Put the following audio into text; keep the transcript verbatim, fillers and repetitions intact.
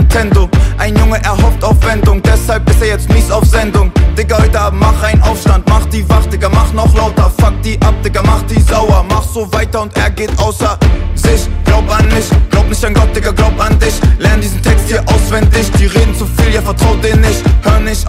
Nintendo. Ein Junge erhofft Aufwendung, deshalb ist er jetzt mies auf Sendung. Digga, heute Abend mach ein Aufstand, mach die wach, Digga, mach noch lauter. Fuck die ab, Digga, mach die sauer. Mach so weiter und er geht außer sich. Glaub an mich, glaub nicht an Gott, Digga, glaub an dich. Lern diesen Text hier auswendig, die reden zu viel, ja vertraut denen nicht. Hör nicht